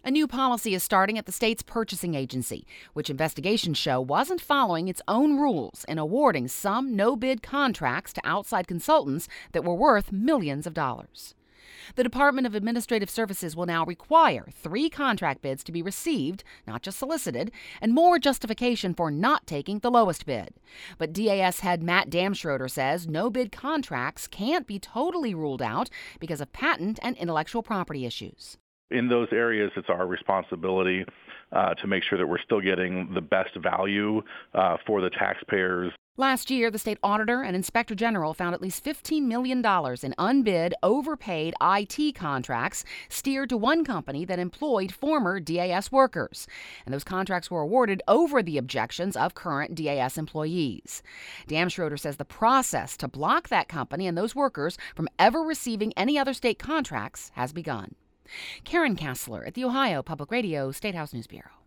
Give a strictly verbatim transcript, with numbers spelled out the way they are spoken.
A new policy is starting at the state's purchasing agency, which investigations show wasn't following its own rules in awarding some no-bid contracts to outside consultants that were worth millions of dollars. The Department of Administrative Services will now require three contract bids to be received, not just solicited, and more justification for not taking the lowest bid. But D A S head Matt Damschroeder says no-bid contracts can't be totally ruled out because of patent and intellectual property issues. In those areas, it's our responsibility uh, to make sure that we're still getting the best value uh, for the taxpayers. Last year, the state auditor and inspector general found at least fifteen million dollars in unbid, overpaid I T contracts steered to one company that employed former D A S workers. And those contracts were awarded over the objections of current D A S employees. Damschroeder says the process to block that company and those workers from ever receiving any other state contracts has begun. Karen Kassler at the Ohio Public Radio State House News Bureau.